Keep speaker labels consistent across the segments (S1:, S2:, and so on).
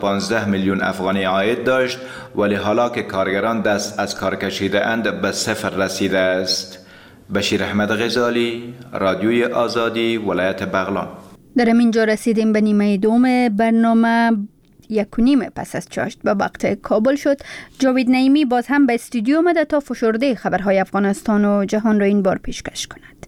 S1: 15 میلیون افغانی عاید داشت، ولی حالا که کارگران دست از کار کشیده اند به صفر رسیده است. بشیر احمد غزالی، رادیوی آزادی، ولایت بغلان.
S2: در اینجا رسیدیم به نیمه دوم برنامه. 1:30 پس از چاشت به وقت کابل شد. جاوید نعیمی باز هم به استودیو آمده تا فشرده خبرهای افغانستان و جهان را این بار پیشکش کند.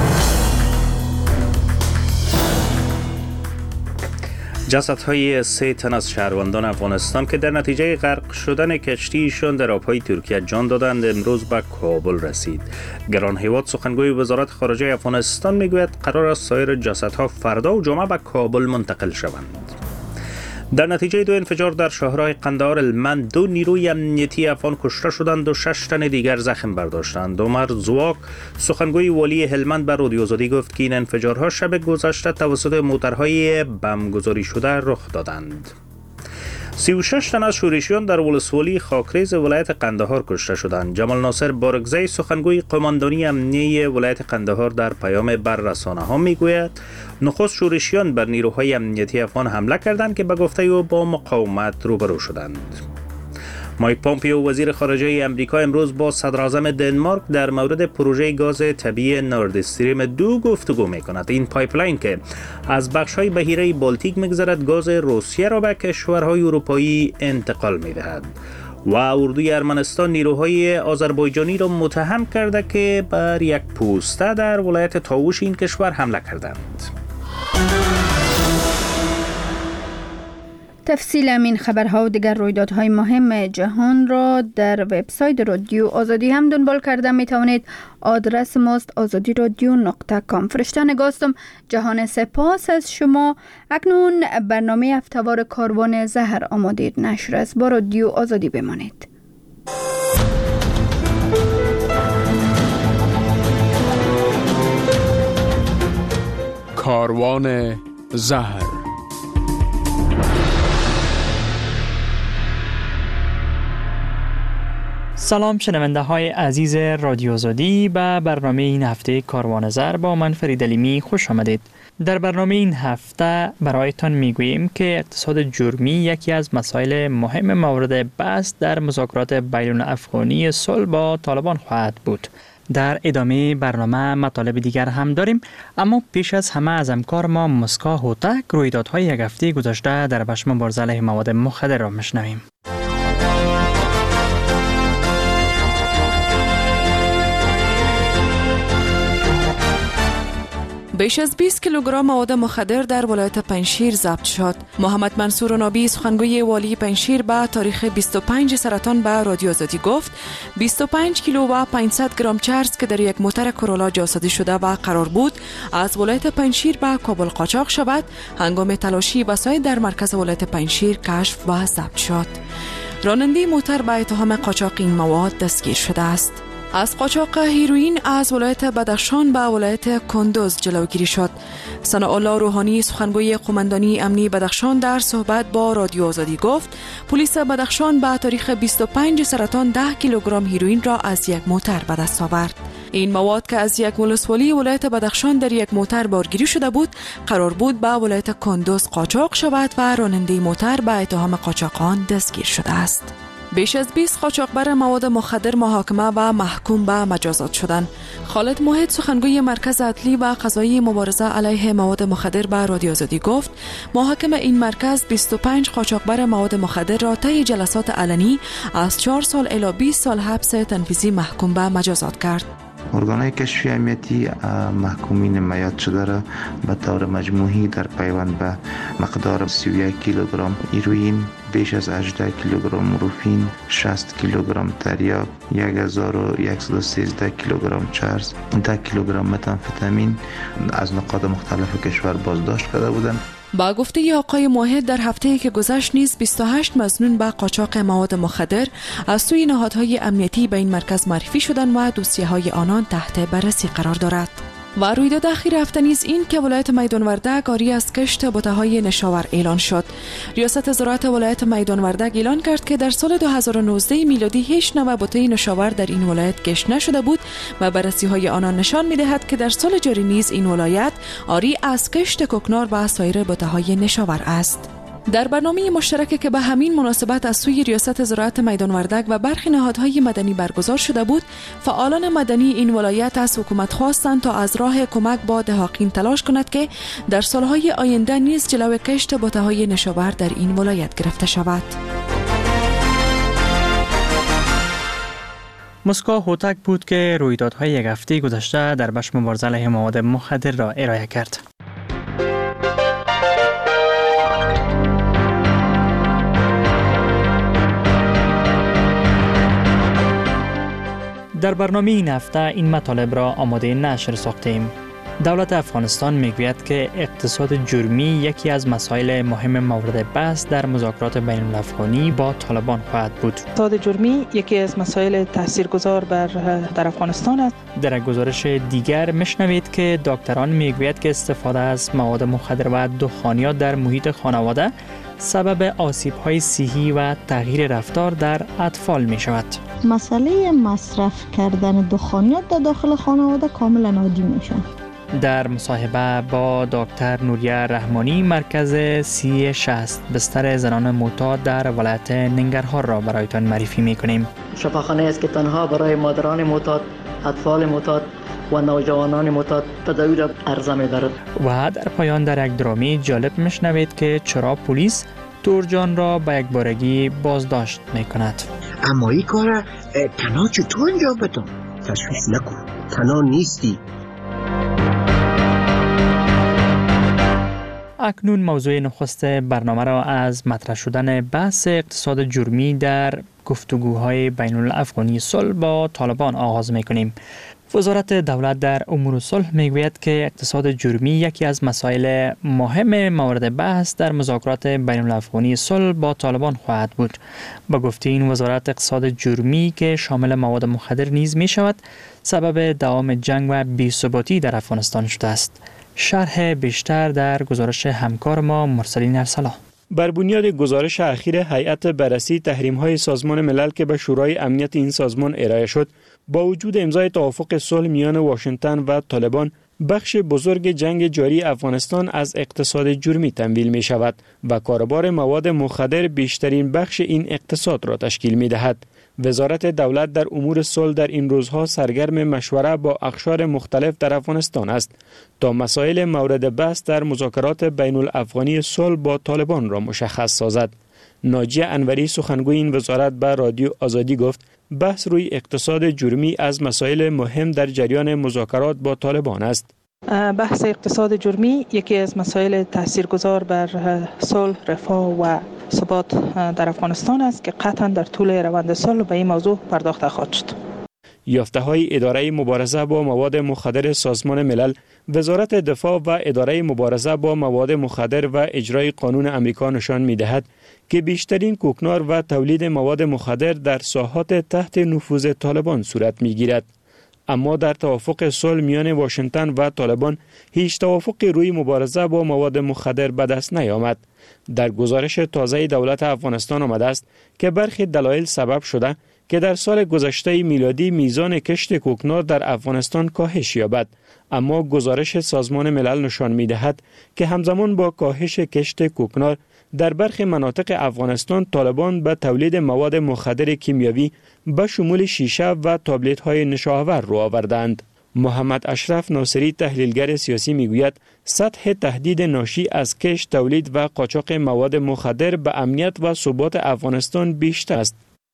S3: جسدهای 3 تن از شهروندان افغانستان که در نتیجه غرق شدن کشتیشان در آبهای ترکیه جان دادند امروز به کابل رسید. گران هیواد سخنگوی وزارت خارجه افغانستان میگوید قرار است سایر جسدها فردا و جمعه به کابل منتقل شوند. در نتیجه 2 انفجار در شهرهای قندهار المند 2 نیروی امنیتی افغان کشته شدند و 6 تن دیگر زخم برداشتند. عمر زواک سخنگوی والی هلمند به رادیو آزادی گفت که این انفجارها شب گذشته توسط موترهای بمبگذاری شده رخ دادند. 36 تن از شورشیان در ولسوالی خاکریز ولایت قندهار کشته شدند. جمال ناصر بارگزی سخنگوی قماندانی امنیه ولایت قندهار در پیام بر رسانه‌ها میگوید نخست شورشیان بر نیروهای امنیتی افغان حمله کردند که به گفته او با مقاومت روبرو شدند. مایک پامپیو وزیر خارجه امریکا امروز با صدراعظم دنمارک در مورد پروژه گاز طبیعی نورد استریم 2 گفتگو می‌کند. این پایپلاین که از بخش‌های بحیره بالتیک می‌گذرد گاز روسیه را به کشورهای اروپایی انتقال می‌دهد. و اردوی ارمنستان نیروهای آذربایجانی را متهم کرده که بر یک پوسته در ولایت تاووش این کشور حمله کردند.
S2: تفصیل این خبرها و دیگر رویدادهای مهم جهان را در وبسایت رادیو آزادی هم دنبال کرده می توانید. آدرس ماست azadiradio.com. فرشته نگاستم. جهان سپاس از شما. اکنون برنامه هفته‌وار کاروان زهر آماده نشر است. با رادیو آزادی بمانید.
S4: کاروان زهر.
S5: سلام شنونده های عزیز رادیو آزادی، به برنامه این هفته کاروان زهر با من فرید علیمی خوش آمدید. در برنامه این هفته برایتان میگوییم که اقتصاد جرمی یکی از مسائل مهم مورد بحث در مذاکرات بین الافغانی صلح با طالبان خواهد بود. در ادامه برنامه مطالب دیگر هم داریم، اما پیش از همه از همکار ما مسکا هوتک رویدادهای یک هفته گذشته در بخش مبارزه علیه مواد مخدر را میشنویم.
S6: بیش از 20 کیلوگرم مواد مخدر در ولایت پنجشیر ضبط شد. محمد منصور نابی سخنگوی والی پنجشیر به تاریخ 25 سرطان به رادیو آزادی گفت 25 کیلو و 500 گرم چرس که در یک موتر کرولا جاسازی شده و قرار بود از ولایت پنجشیر به کابل قاچاق شود، هنگام تلاشی وسایل در مرکز ولایت پنجشیر کشف و ضبط شد. راننده موتر به اتهام قاچاق این مواد دستگیر شده است. از قاچاق هیروئین از ولایت بدخشان به ولایت کندوز جلوگیری شد. ثناءالله روحانی سخنگوی قماندانی امنی بدخشان در صحبت با رادیو آزادی گفت پلیس بدخشان به تاریخ 25 سرطان 10 کیلوگرم هیروئین را از یک موتر به دست آورد. این مواد که از یک ولسوالی ولایت بدخشان در یک موتر بارگیری شده بود، قرار بود به ولایت کندوز قاچاق شود و راننده موتر به اتهام قاچاق آن دستگیر شده است. بیش از 20 قاچاقبر مواد مخدر محاکمه و محکوم به مجازات شدند. خالد موحد سخنگوی مرکز عدلی و قضایی مبارزه علیه مواد مخدر به رادیو آزادی گفت محاکم این مرکز 25 قاچاقبر مواد مخدر را طی جلسات علنی از 4 سال الی 20 سال حبس تنفیذی محکوم به مجازات کرد.
S7: ارگانهای کشفی امنیتی محکومین میاد شده را به طور مجموعی در پیوند به مقدار 31 کیلوگرم هیروئین، بیش از 18 کیلوگرم مورفین، 60 کیلوگرم تریاک، 1113 کیلوگرم چرس، 10 کیلوگرم متامفتامین از نقاط مختلف کشور بازداشت کرده بودند.
S6: با گفته آقای موحد در هفته‌ای که گذشت نیز 28 مظنون به قاچاق مواد مخدر از سوی نهادهای امنیتی به این مرکز معرفی شدند و دوسیه‌های آنان تحت بررسی قرار دارد. و رویداد اخیر هفته نیز این که ولایت میدان وردک آری از کشت بوته‌های نشاور اعلان شد. ریاست زراعت ولایت میدان وردک اعلان کرد که در سال 2019 میلادی هیچ نوع بوته نشاور در این ولایت کشت نشده بود و بررسی‌های آنان نشان می‌دهد که در سال جاری نیز این ولایت آری از کشت کوکنار و سایر بوته‌های نشاور است. در برنامه مشترکی که به همین مناسبت از سوی ریاست زراعت میدان وردک و برخی نهادهای مدنی برگزار شده بود، فعالان مدنی این ولایت از حکومت خواستند تا از راه کمک با دهاقین تلاش کند که در سالهای آینده نیز جلوی کشت بوته‌های نشابور در این ولایت گرفته شود.
S5: مسکو هوتک بود که رویدادهای یک هفته گذشته در بخش مبارزه علیه مواد مخدر را ارائه کرد. در برنامه این هفته این مطالب را آماده نشر ساختیم. دولت افغانستان میگوید که اقتصاد جرمی یکی از مسائل مهم مورد بحث در مذاکرات بین الافغانی با طالبان خواهد بود.
S8: اقتصاد جرمی یکی از مسائل تاثیرگذار در افغانستان است. در
S5: یک گزارش دیگر میشنوید که دکتران میگوید که استفاده از مواد مخدر و دخانیات در محیط خانواده سبب آسیب‌های صحی و تغییر رفتار در اطفال می‌شود.
S9: مسئله مصرف کردن دخانیات در داخل خانواده کاملا عادی میشه.
S5: در مصاحبه با دکتر نوریه رحمانی مرکز 3060 بستر زنان معتاد در ولایت ننگرهار را برایتان معرفی می‌کنیم.
S10: شفاخانه است که تنها برای مادران معتاد، اطفال معتاد و نوجوانان معتاد تداوی را عرضه می‌دارد.
S5: و در پایان در یک درامی جالب میشنوید که چرا پلیس تورجان را به یک بارگی بازداشت می‌کند.
S11: اما این کار تنها چطور انجام بدم؟ تشویش نکن، تنها نیستی.
S5: اکنون موضوع نخست برنامه را از مطرح شدن بحث اقتصاد جرمی در گفتگوهای بین الافغانی صلح با طالبان آغاز می‌کنیم. وزارت دولت در امور صلح میگوید که اقتصاد جرمی یکی از مسائل مهم مورد بحث در مذاکرات بین الافغانی صلح با طالبان خواهد بود. با گفته این وزارت، اقتصاد جرمی که شامل مواد مخدر نیز می شود سبب دوام جنگ و بی‌ثباتی در افغانستان شده است. شرح بیشتر در گزارش همکار ما مرسلین ارسلا.
S3: بر بنیاد گزارش اخیر هیئت بررسی تحریم‌های سازمان ملل که به شورای امنیت این سازمان ارائه شد، با وجود امضای توافق صلح میان واشنگتن و طالبان، بخش بزرگ جنگ جاری افغانستان از اقتصاد جرمی تمویل می شود و کاروبار مواد مخدر بیشترین بخش این اقتصاد را تشکیل می دهد. وزارت دولت در امور صلح در این روزها سرگرم مشوره با اقشار مختلف در افغانستان است تا مسائل مورد بحث در مذاکرات بین الافغانی صلح با طالبان را مشخص سازد. ناجیه انوری سخنگوی این وزارت به رادیو آزادی گفت بحث روی اقتصاد جرمی از مسائل مهم در جریان مذاکرات با طالبان است.
S8: بحث اقتصاد جرمی یکی از مسائل تاثیرگذار بر صلح، رفاه و ثبات در افغانستان است که قطعا در طول روند صلح به این موضوع پرداخته خواهد شد.
S3: یافته‌های اداره مبارزه با مواد مخدر سازمان ملل، وزارت دفاع و اداره مبارزه با مواد مخدر و اجرای قانون امریکا نشان می‌دهد که بیشترین کوکنار و تولید مواد مخدر در ساحات تحت نفوذ طالبان صورت می‌گیرد. اما در توافق صلح میان واشنگتن و طالبان هیچ توافقی روی مبارزه با مواد مخدر به دست نیامد. در گزارش تازه دولت افغانستان آمده است که برخی دلایل سبب شده که در سال گذشته میلادی میزان کشت کوکنار در افغانستان کاهش یابد، اما گزارش سازمان ملل نشان می‌دهد که همزمان با کاهش کشت کوکنار در برخی مناطق افغانستان طالبان به تولید مواد مخدر کیمیاوی به شمول شیشه و تابلت‌های نشاور رو آوردند. محمد اشرف ناصری تحلیلگر سیاسی میگوید سطح تهدید ناشی از کشت، تولید و قاچاق مواد مخدر به امنیت و ثبات افغانستان بیشتر است.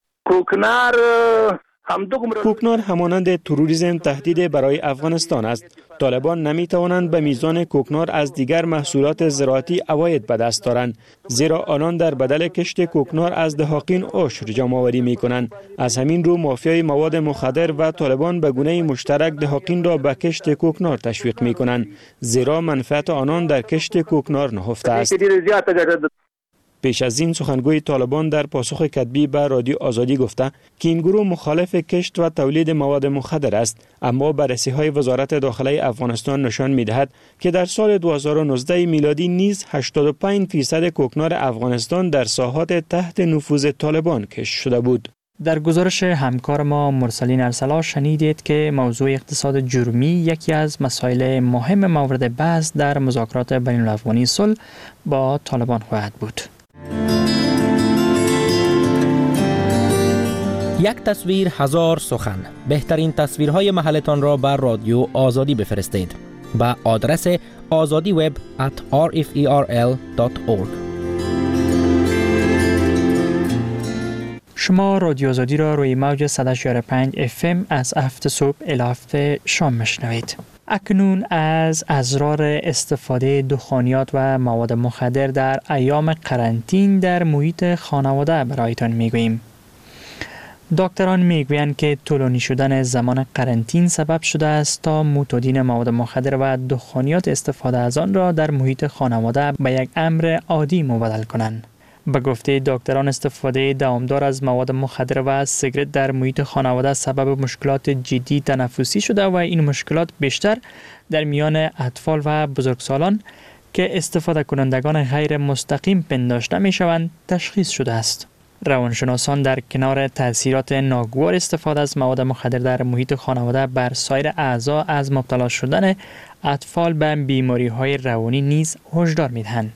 S3: کوکنار همانند تروریسم تهدید برای افغانستان است. طالبان نمیتوانند به میزان کوکنار از دیگر محصولات زراعتی عواید به دست دارند، زیرا آنان در بدل کشت کوکنار از دهاقین عشر جمع‌آوری میکنند. از همین رو مافیای مواد مخدر و طالبان به گونه مشترک دهاقین را به کشت کوکنار تشویق میکنند، زیرا منفعت آنان در کشت کوکنار نهفته است. پیش از این سخنگوی طالبان در پاسخ کتبی به رادیو آزادی گفته که این گروه مخالف کشت و تولید مواد مخدر است، اما بررسی‌های وزارت داخله افغانستان نشان می‌دهد که در سال 2019 میلادی نیز 85% کوکنار افغانستان در ساحات تحت نفوذ طالبان کشت شده بود.
S5: در گزارش همکار ما مرسلین ارسلا شنیدید که موضوع اقتصاد جرمی یکی از مسائل مهم مورد بحث در مذاکرات بین الافغانی صلح با طالبان خواهد بود.
S12: یک تصویر هزار سخن. بهترین تصویرهای محلتان را بر رادیو آزادی بفرستید با آدرس azadiweb@rferl.org.
S5: شما رادیو آزادی را روی موج 104.5 FM از 7 صبح الی 7 شام میشنوید. اکنون از اضرار استفاده دخانیات و مواد مخدر در ایام قرنطین در محیط خانواده برایتان میگوییم. دکتران میگویند که طولانی شدن زمان قرنطین سبب شده است تا معتادین مواد مخدر و دخانیات استفاده از آن را در محیط خانواده به یک امر عادی مبدل کنند. به گفته دکتران استفاده دوامدار از مواد مخدر و سیگرت در محیط خانواده سبب مشکلات جدی تنفسی شده و این مشکلات بیشتر در میان اطفال و بزرگسالان که استفاده کنندگان غیر مستقیم پنداشته می شوند تشخیص شده است. روانشناسان در کنار تأثیرات ناگوار استفاده از مواد مخدر در محیط خانواده بر سایر اعضا از مبتلا شدن اطفال به بیماری‌های روانی نیز هشدار می‌دهند.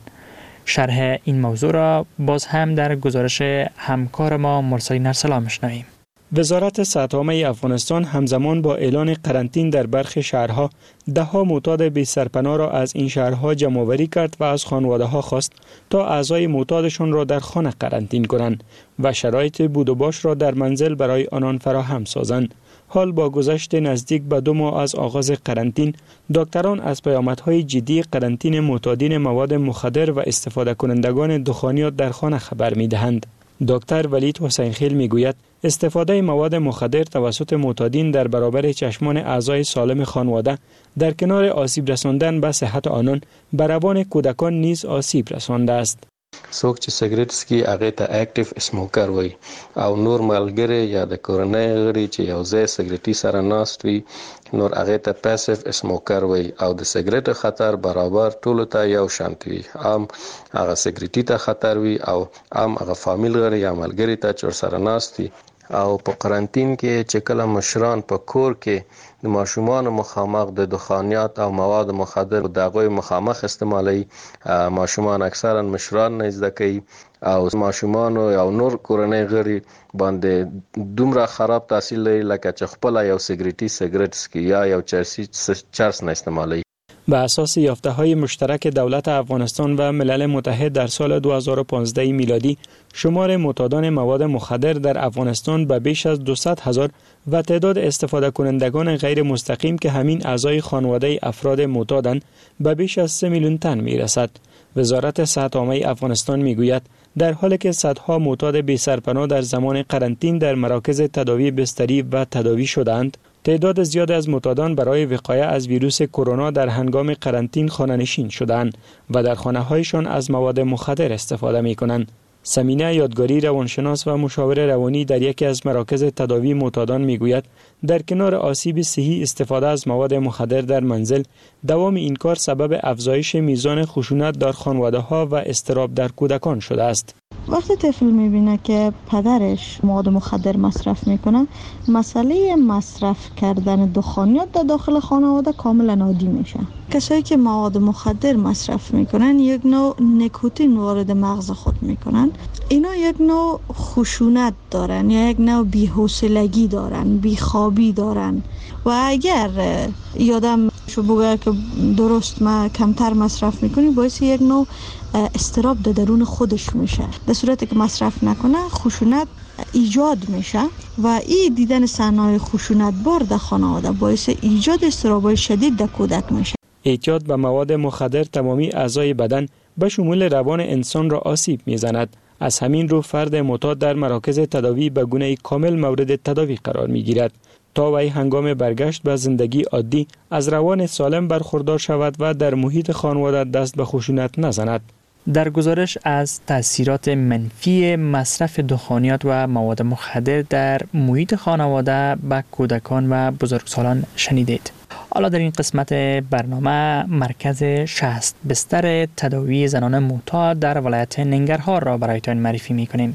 S5: شرح این موضوع را باز هم در گزارش همکار ما مرسلین ارسلا می‌شنویم.
S13: وزارت صحت عامه افغانستان همزمان با اعلان قرنطین در برخی شهرها ده‌ها معتاد بی سرپناه را از این شهرها جمع‌آوری کرد و از خانواده‌ها خواست تا اعضای معتادشان را در خانه قرنطین کنند و شرایط بود و باش را در منزل برای آنان فراهم سازند. حال با گذشت نزدیک به 2 ماه از آغاز قرنطین، دکتران از پیامدهای جدی قرنطین معتادین مواد مخدر و استفاده کنندگان دخانیات در خانه خبر می‌دهند. دکتر ولید حسین خیل میگوید استفاده مواد مخدر توسط معتادین در برابر چشمان اعضای سالم خانواده در کنار آسیب رساندن به صحت آنان به روان کودکان نیز آسیب رسانده است.
S14: څوک چې سیګریټ څکي هغه ته اکټیو اسموکر وایي او نور ملګری یا د کورنۍ غړي چې یو ځای سیګریټي سره ناست وي نور هغه ته پاسیو اسموکر وایي او د سیګریټ خطر برابر ټولو ته یو شانت وي. هم هغه سیګریټي ته خطر وي او هم هغه فامیل غړي یا ملګری ته چې سره ناست وي. او په قرنطین کې چې کله مشران په کور کې د ماشومان مخامخ د دخانیات او مواد مخدر د هغوی مخامخ استعمالي، ماشومان اکثرا مشران نه زده کوي او ماشومان او نور کورنۍ غړي باندې دومره خراب تاثیر لري لکه چې خپل یو سیګریټي سیګریټ سکي یا یو چرس نه استعمالي.
S13: به اساس یافته‌های مشترک دولت افغانستان و ملل متحد در سال 2015 میلادی، شمار معتادان مواد مخدر در افغانستان به بیش از 200,000 و تعداد استفاده کنندگان غیر مستقیم که همین اعضای خانواده افراد معتادند به بیش از 3 میلیون تن میرسد. وزارت صحت عامه افغانستان میگوید در حالی که صدها معتاد بی سرپناه در زمان قرنطین در مراکز تداوی بستری و تداوی شدند، تعداد زیاد از معتادان برای وقایه از ویروس کرونا در هنگام قرنطین خانه‌نشین شدند و در خانه‌هایشان از مواد مخدر استفاده می‌کنند. سمینه یادگاری روانشناس و مشاور روانی در یکی از مراکز تداوی معتادان میگوید در کنار آسیب صحی استفاده از مواد مخدر در منزل، دوام این کار سبب افزایش میزان خشونت در خانواده‌ها و اضطراب در کودکان شده است.
S9: وقتی طفل میبینه که پدرش مواد مخدر مصرف میکنه، مسئله مصرف کردن دخانیات در داخل خانواده کاملا عادی میشه. کسایی که مواد مخدر مصرف میکنن یک نوع نیکوتین وارد مغز خود میکنن. اینا یک نوع خشونت دارن یا یک نوع بی‌حوصلگی دارن، بیخوابی دارن و اگر یادم شو بگه که درست ما کمتر مصرف میکنیم باعث یک نوع استراب در درون خودش میشه. در صورتی که مصرف نکنه خشونت ایجاد میشه و این دیدن صحنه‌های خشونت بار در خانواده باعث ایجاد استراب‌های شدید در کودک میشه.
S13: اعتیاد به مواد مخدر تمامی اعضای بدن به شمول روان انسان را آسیب میزند. از همین رو فرد معتاد در مراکز تداوی به گونه کامل مورد تداوی قرار میگیرد تا وی هنگام برگشت به زندگی عادی از روان سالم برخوردار شود و در محیط خانواده دست به خشونت نزند.
S5: در گزارش از تأثیرات منفی مصرف دخانیات و مواد مخدر در محیط خانواده به کودکان و بزرگسالان شنیدید. حالا در این قسمت برنامه مرکز 60 بستر تداوی زنان معتاد در ولایت ننگرهار را برایتان معرفی می‌کنیم.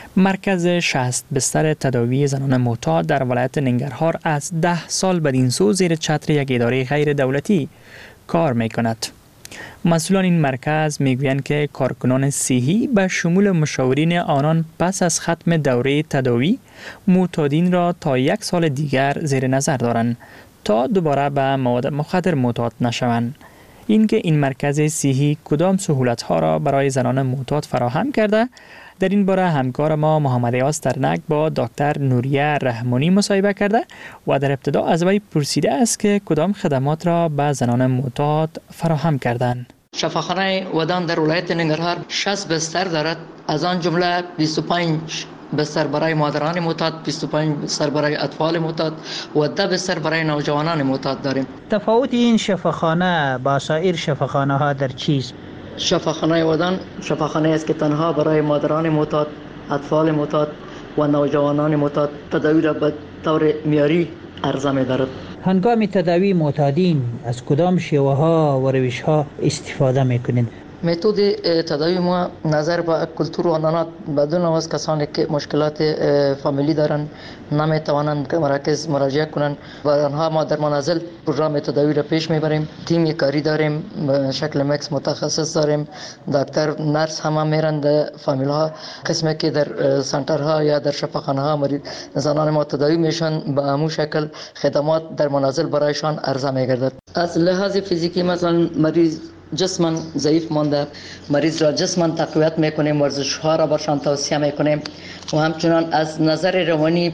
S5: مرکز 60 بستر تداوی زنان معتاد در ولایت ننگرهار از 10 سال بدین سو زیر چتر یک اداره غیر دولتی کار می‌کند. مسئولان این مرکز میگویند که کارکنان صحی به شمول مشاورین آنان پس از ختم دوره تداوی معتادین را تا 1 سال دیگر زیر نظر دارند تا دوباره به مواد مخدر معتاد نشوند. اینکه این مرکز صحی کدام سهولت‌ها را برای زنان معتاد فراهم کرده، در این باره همکار ما محمد ایاز ترنک با دکتر نوریه رحمانی مصاحبه کرده و در ابتدا از وی پرسیده است که کدام خدمات را به زنان معتاد فراهم کردند.
S10: شفاخانه ودان در ولایت ننگرهار 60 بستر دارد، از آن جمله 25 بستر برای مادران معتاد، 25 بستر برای اطفال معتاد و 10 بستر برای نوجوانان معتاد داریم.
S15: تفاوت این شفاخانه با سایر شفاخانه ها در چیست؟
S10: شفاخانه ودان شفاخانه است که تنها برای مادران معتاد، اطفال معتاد و نوجوانان معتاد تداوی را به طور معیاری عرضه می‌دارد.
S15: هنگام تداوی معتادین از کدام شیوه ها و روش ها استفاده میکنید؟
S10: متد تداوی ما نظر به کلتور و آنانات بدون از کسانی که مشکلات فامیلی دارند نمیتوانند که مراکز مراجعه کنند و آنها ما در منازل پروگرام تداوی را پیش میبریم. تیم کاری داریم، به شکل مکس متخصص داریم، دکتر نرس هم میرند فامیل ها، قسمی که در سنترها یا در شفاخانه ها زنان ما تداوی میشن به همون شکل خدمات در منازل برایشان عرضه میگردد. از لحاظ فیزیکی مثلا مریض جسماً ضعیف مانده، مریض را جسماً تقویت میکنیم، ورزش ها را برشان توصیه میکنیم و همچنان از نظر روانی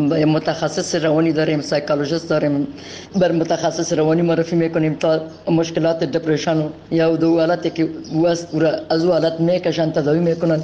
S10: متخصص روانی داریم، سایکولوژیست داریم، بر متخصص روانی معرفی میکنیم تا مشکلات دپرشن یا دو حالتی که وست را از او حالت میکشن تداوی میکنن.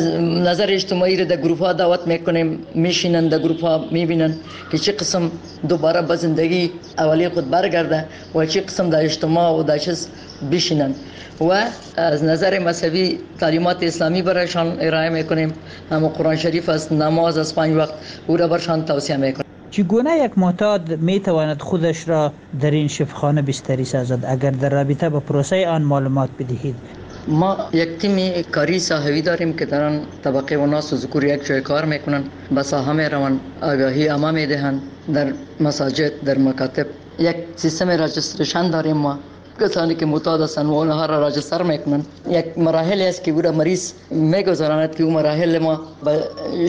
S10: نظر اجتماعی را در گروپ ها دعوت میکنیم، میشینن در گروپ ها میبینن که چه قسم دوباره به زندگی اولی خود برگرده و چه قسم در اجتماع و در چیز بشینن و از نظر مذهبی تعلیمات اسلامی برایشان ارائه میکنیم. هم قرآن شریف است، نماز از 5 وقت او را برشان توصیه میکنیم.
S15: چگونه یک معتاد میتواند خودش را در این شفاخانه بستری سازد اگر در رابطه با پروسه آن معلومات بدهید؟
S10: ما یک تیم کاری صحوی داریم که در آن طبقه و ناس و ذکور یک جای کار میکنن، به ساحه میروند، آگاهی عامه میدهند، در مساجد، در مکاتب یک سیستم راجستریشن داریم. ما کسانی که معتاد هستند و آنها را راجستر میکنن. یک مراحل است که او را مریض میگذراند که او مراحل ما به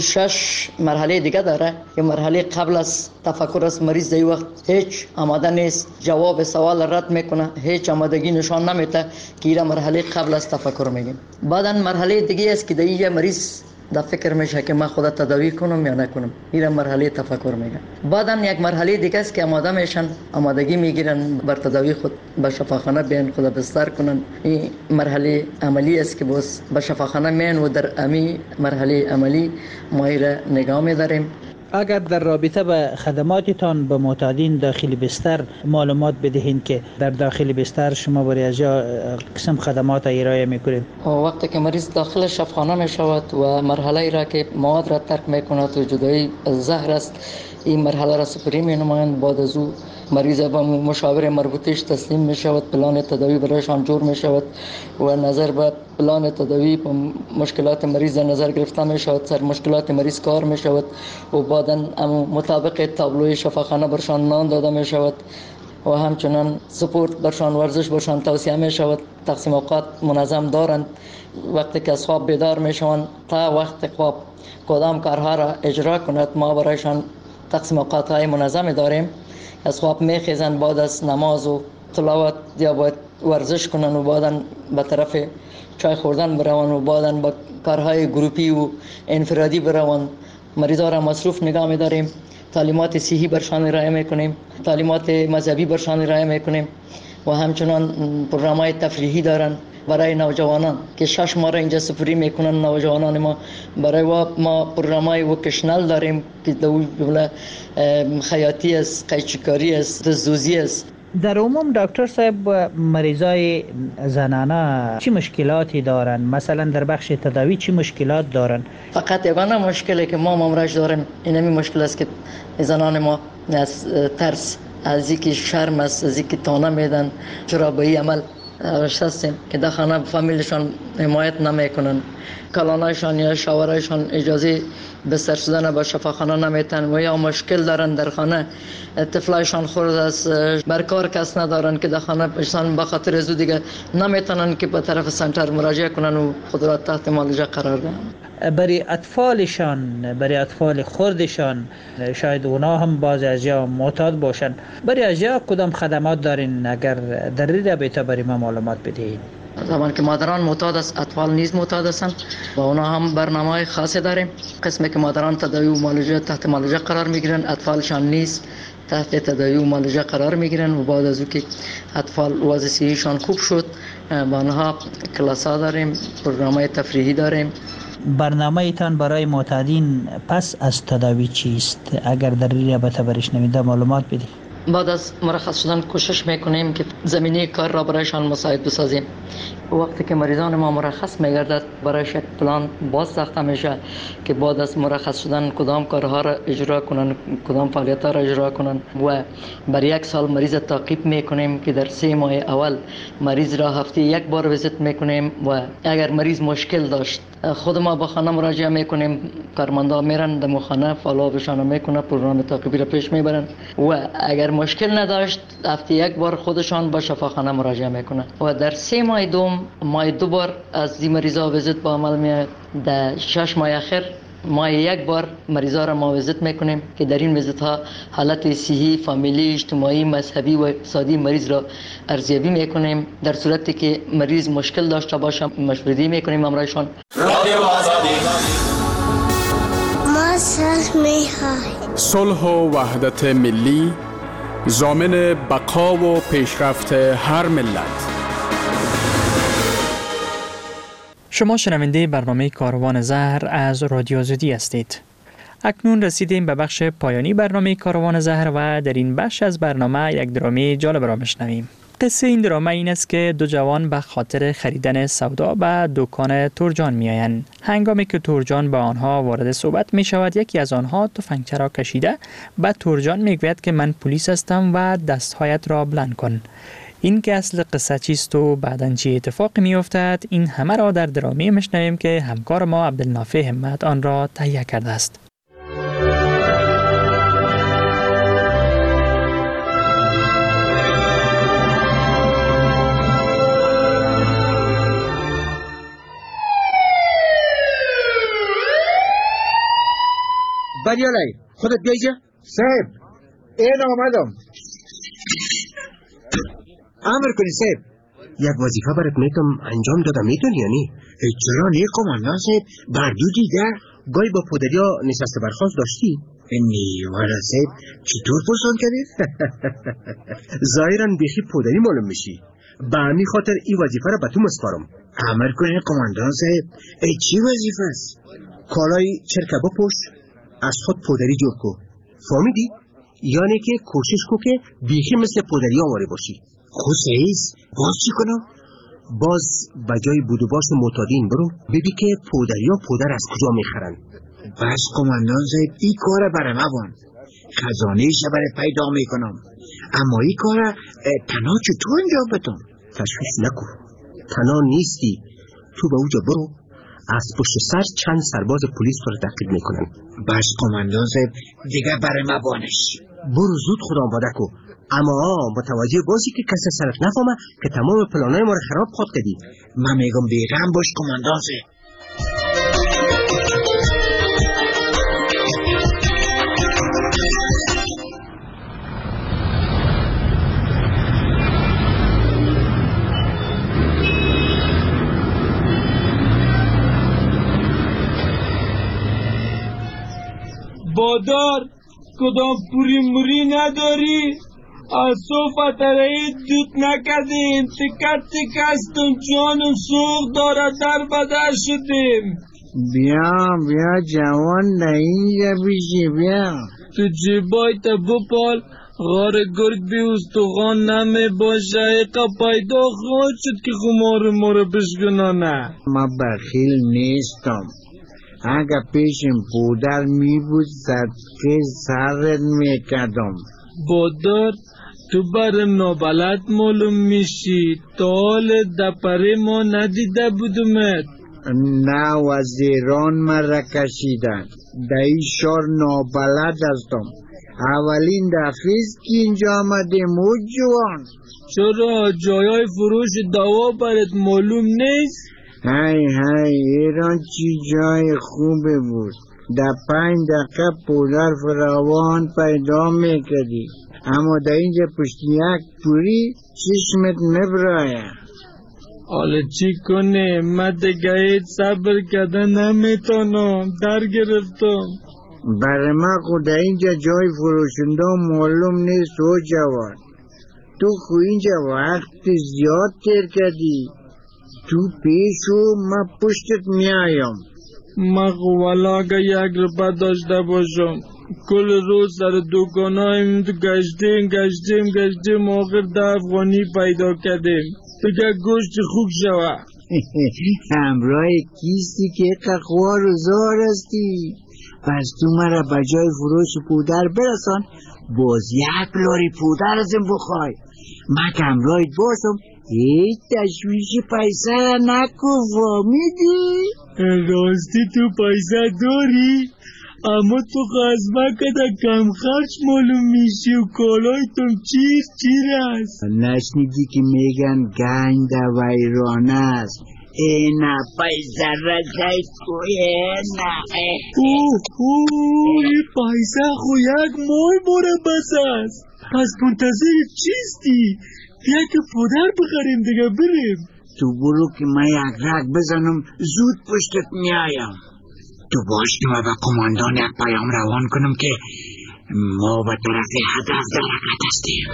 S10: 6 مرحله دیگه داره. یک مرحله قبل از تفکر است، مریض در وقت هیچ آماده نیست، جواب سوال رد میکنه، هیچ آمادگی نشان نمیده که این مرحله قبل از تفکر میگیم. بعدا مرحله دیگه است که در اینجا مریض در فکر میشه که من خودت تداوی کنم یا نکنم، این مرحله تفکر میگن. بعدا یک مرحله دیگه است که آماده میشن، آمادگی میگیرن بر تداوی خود به شفاخانه بیان خود بستر کنن. این مرحله عملی است که باز به شفاخانه میان و در امی مرحله عملی ما را نگاه میداریم.
S15: اگر در رابطه به خدماتتان به معتادین داخل بستر معلومات بدهین که در داخل بستر شما برای از قسم خدمات ارائه میکنید.
S10: وقتی که مریض داخل شفاخانه می شود و مرحله را که مواد را ترک میکند و جدایی زهر است، این مرحله را سپری می نمایند. بعد از او مریض به مشاور مربوطش تسلیم می شود، پلان تداوی برایشان جور می شود و نظر به پلان تداوی مشکلات مریض در نظر گرفته می شود، سر مشکلات مریض کار می شود و بعدا مطابق تابلوی شفاخانه برشان نان داده می شود و همچنان سپورت برشان، ورزش برشان توصیه می شود. تقسیم اوقات منظم دارند. وقتی که از خواب بیدار می شوند تا وقت خواب کدام کارها را اجرا کند ما برایشان تقسیم اوقات های منظم داریم. از خواب می خیزند، بعد از نماز و تلاوت یا باید ورزش کنند و بعدا به طرف چای خوردن بروند و بعدا با کارهای گروپی و انفرادی بروند. مریضا را مصروف نگاه می داریم. تعلیمات صحی برشان ارائه میکنیم، تعلیمات مذهبی برشان ارائه میکنیم و همچنان پروگرام‌های تفریحی دارن برای نوجوانان که 6 ماه را اینجا سپری میکنن. نوجوانان ما برای ما پروگرام‌های وکیشنال داریم که دوله خیاطی است، قیچیکاری است، دزدوزی است.
S15: در عموم دکتر صاحب مریضای زنانه چی مشکلاتی دارن؟ مثلا در بخش تداوی چی مشکلات دارن؟
S10: فقط یگانه مشکلی که ما مامورش داریم این مشکل است که زنان ما از ترس، از اینکه شرم است، از اینکه تانه میدن چرا به این عمل هستیم که در خانه فامیلشان حمایت نمیکنن، کلانایشان یا شوهرایشان اجازه بستر شدن به شفاخانه نمیتن و یا مشکل دارن در خانه، طفلایشان خورد است، بر کار کس ندارن که در خانه ایشان به خاطر از دیگه نمیتونن که به طرف سنتر مراجعه کنن و خود را تحت معالجه قرار دهن.
S15: برای اطفالشان، برای اطفال خردشان، شاید اونا هم باز از یا معتاد باشن، برای از یا کدام خدمات دارین اگر در این رابطه برای ما معلومات بدهید؟
S10: زمان که مادران معتاد است، اطفال نیز معتاد هستند و اونا هم برنامه خاصی داریم. قسمی که مادران تداوی و معالجه تحت معالجه قرار میگیرن، اطفالشان نیز تحت تداوی و معالجه قرار میگیرن و بعد از او که اطفال وضع صحیشان خوب شد با آنها کلاس ها داریم، برنامه تفریحی داریم.
S15: برنامه ایتان برای معتادین پس از تداوی چیست؟ اگر در این رابطه برش نمیده معلومات بدید.
S10: بعد از مرخص شدن کوشش میکنیم که زمینه کار را برایشان مساعد بسازیم. وقتی که مریضان ما مرخص میگردد برایش پلان باز ساخته میشه که بعد از مرخص شدن کدام کارها را اجرا کنن، کدام فعالیت‌ها را اجرا کنن و برای 1 سال مریض تعقیب میکنیم که در 3 ماه اول مریض را هفته 1 بار ویزیت میکنیم و اگر مریض مشکل داشت خود ما به خانه مراجعه میکنیم، کارمندا میرن در خانه فالوآپشان میکنن، پروگرام تعقیبی را پیش میبرن و اگر مشکل نداشت هفته 1 بار خودشان به شفاخانه مراجعه میکنن و در 3 ماه دوم ماه 2 بار از این مریضا ویزیت با عمل میاد. در 6 ماه اخیر ماه 1 بار مریضا را ما ویزیت میکنیم که در این ویزیت ها حالت صحی، فامیلی، اجتماعی، مذهبی و اقتصادی مریض را ارزیابی میکنیم. در صورتی که مریض مشکل داشته باشه مشورتی میکنیم امرایشان.
S16: رادیو آزادی ما
S4: صلح و وحدت ملی ضامن بقا و پیشرفت هر ملت.
S5: شما شنونده برنامه کاروان زهر از رادیو آزادی هستید. اکنون رسیدیم به بخش پایانی برنامه کاروان زهر و در این بخش از برنامه یک درامی جالب را میشنویم. قصه این درامه این است که 2 جوان به خاطر خریدن سودا به دکان تورجان میآیند. هنگامی که تورجان با آنها وارد صحبت می شود، یکی از آنها تفنگچه را کشیده به تورجان میگوید که من پلیس هستم و دستهایت را بلند کن. این که اصل قصه چیست و بعداً چه اتفاقی می افتد، این همه را در درامی میشنویم که همکار ما عبدالنافع همت آن را تهیه کرده است.
S11: بریالای خودت بیایجا صاحب این آمدم. امر کنی صاحب، یک وظیفه برات میتونم انجام دادم، میتونی یا نی؟ چرا نی قماندان صاحب؟ بردو دیده گاهی با پدریا نشسته برخواست داشتی؟ نی والا صاحب چطور پرسان کردی؟ ظاهرا بیخی پدری معلوم میشی، به همین خاطر این وظیفه را به تو مسپارم. امر کنی قماندان صاحب. چی وظیفه است؟ کالای چرکه بپوش، از خود پدری جور کو، فهمیدی؟ یعنی که کوشش کو که بیخی مثل پدری آواره باشی. خود سعیز باز چی کنم؟ باز بجای بودو باش معتادین برو ببی که پدریا پدر از کجا میخرن. بس قماندان صاحب این کار برای نبان، خزانه برای پیدا میکنم، اما این کار تنها چطور انجام بدم؟ تشویش نکن، تنها نیستی، تو به اوجا برو، از پشت سر چند سرباز پلیس رو تعقیب میکنن. بس قماندان صاحب دیگه برای مبانش. برو زود خدا آماده کو، اما متوجه باشی که کسی سرت نفهمه که تمام پلانای ما رو خراب خود کردی. من میگم بیغم باش قماندان صاحب.
S17: بادار کدام پوری موری نداری؟ از صوفت رایی دوت نکردیم، تکت تکستم جانم سوخ داره در بدر شدیم.
S18: بیا جوان اینجا بیشی بیا.
S17: تو جیبای تا بپال غار گرگ بی استخوان نمی باشه، ایقا پیدا خواهد شد که خمار ما رو بشکنانه.
S18: ما بخیل نیستم، اگه پیشم پودر می بود صدقه سرت می کردم.
S17: بادار تو برم نابلد معلوم میشی، تا حال دپره ما ندیده بودمت.
S18: نه وزیران مرا کشیدن، در این شهر نابلد هستم. اولین دفعیست که اینجا آمدیم و جوان.
S17: چرا جایای فروش دوا برات معلوم نیست؟
S18: های ایران چی جای خوبه بود. در 5 دقیقه پودر فراوان پیدا میکردی، اما در اینجا پشت یک پوری چشمت نبرایه.
S17: حالا چی کنه؟ من دیگه صبر کردن نمیتونم، در گرفتم.
S18: برای من خود در اینجا جای فروشنده معلوم نیست و جوان. تو خو اینجا وقت زیاد تیر کردی. تو پیشو من پشتت میایم.
S17: من خو والا اگه 1 روپه داشته باشم کل روز سر دکانایم گشتیم آخر 10 افغانی پیدا کردیم. دیگه گوشت خوب شوه.
S18: همراه کیستی که قخوار و زار هستی. پس تو مرا بجای فروش پودر برسان، باز 1 لاری پودر ازم بخوای. من که همراهت باشم هیچ تشویش پیسه نکو، فهمیدی؟
S17: راستی تو پیسه داری؟ اما تو خزمه کده کم خرچ معلوم میشی و کالایتون چیر است.
S18: نشنیدی که میگن گنج در ویرانه است. اینا پیسه را زید کوی اینا.
S17: این پیسه خو 1 ماه باره بس است. پس منتظر چیستی؟ بیا که پودر بخریم دیگه بریم.
S18: تو برو که من 1 رگ بزنم زود پشتت میایم. تو باش که من به قماندان 1 پیام روان کنم که ما به طرف هدف در حرکت هستیم.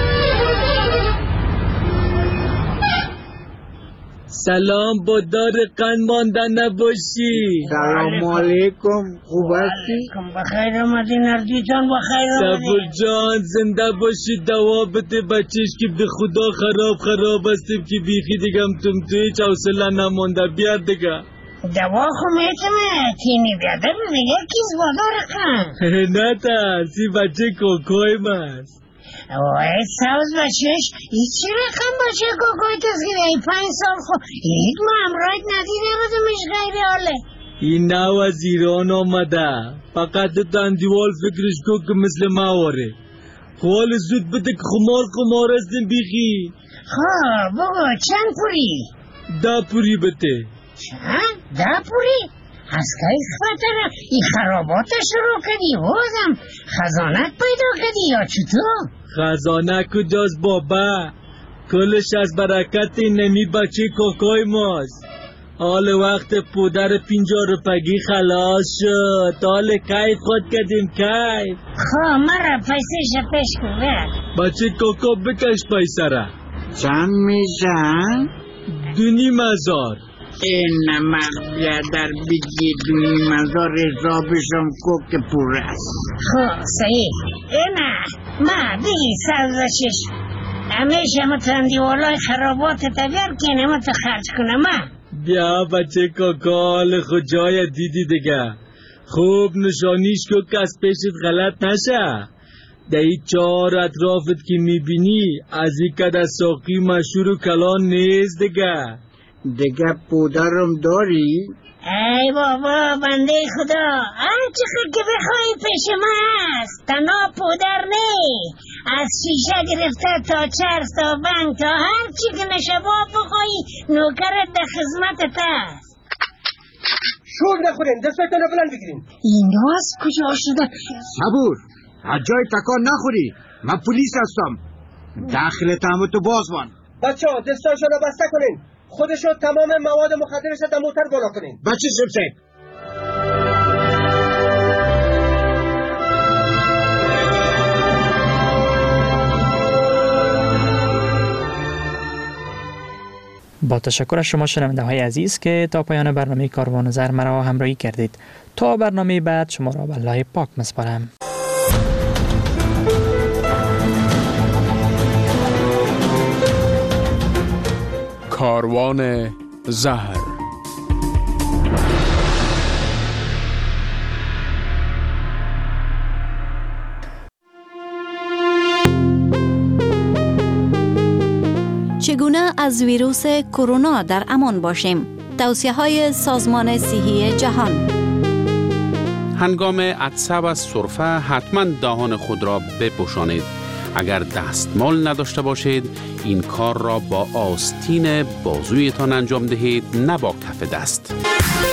S17: سلام، با دار قند مانده نباشی.
S18: سلام علیکم، خوب هستی؟
S16: بخیر آمدی نردی جان، بخیر آمدی.
S17: صبر جان زنده باشی، دوا بده بچهش که به خدا خراب هستیم که بیخی دیگم تو هیچ حوصله نمانده. بیار دیگه
S16: دوا خو میتونه تینی بیاده دیگه کیز با دار قند.
S17: نه ترسی، بچه کوکوی ماست.
S16: وای سوز بچهش ای چی رقم بچه کوکوی تسگیره؟ ای 5 سال خو هیچ ما امرایت ندیده بودمش غیر حاله.
S17: این نو از ایران آمده، فقط دندیوال فکرش کو که مثل ما واره. حال زود بده که خمار هستیم بیخی.
S16: خواه بگو چند پوری؟
S17: 10 پوری بده.
S16: چند؟ 10 پوری؟ از که خفتره ای خرابات شروع کردی بازم خزانت پیدا کردی یا چطور؟
S17: خزانه کجاست بابا؟ کلش از برکت نمی بچه کوکوی ماست. حال وقت پودر 50 روپگی خلاص شد. حال کیف خود کردیم کیف.
S16: خواه مرا پیسه شپش کن.
S17: بچه کوکو بکش پیسه را.
S18: چند میشن؟
S17: 2,500.
S18: این من در بگی 2,500 حسابشم کو که پور است.
S16: خواه صحیح. اینا ما بگی سوزشش همیشه متندی والای خرابات تبیر که نمت خرج کنم.
S17: بیا بچه کاکال خود جای دیدی دیگه. خوب نشانیش که از پیشت غلط نشه. در این 4 اطرافت که میبینی از این که در ساقی مشهور و کلان نیست دیگه.
S18: دیگه پودرم داری؟
S16: ای بابا بنده خدا، هر چقدر که بخوای پیش ما هست. تنها پودر نی، از شیشه گرفته تا چرس تا بنگ تا هر چی که نشباب بخوایی نوکرت در خدمتت هست.
S11: شور نخورین، دستتون رو بلند بگیرین.
S16: این راز کجا شده؟
S18: صبور، از جای تکان نخوری. من پلیس هستم. داخل تهمتو باز بان.
S11: بچه ها دستاشو رو بسته کنین. خودشو تمام مواد مخدرش در موتر بالا کنین.
S18: بچه سمسه
S5: با تشکر از شما شنونده های عزیز که تا پایان برنامه کاروان زر مرا همراهی کردید. تا برنامه بعد شما را به الله پاک میسپارم.
S4: کاروان زهر.
S19: از ویروس کرونا در امان باشیم. توصیه های سازمان صحی جهان.
S20: هنگام عطسه و سرفه حتما دهان خود را بپوشانید. اگر دستمال نداشته باشید این کار را با آستین بازویتان انجام دهید، نه با کف دست.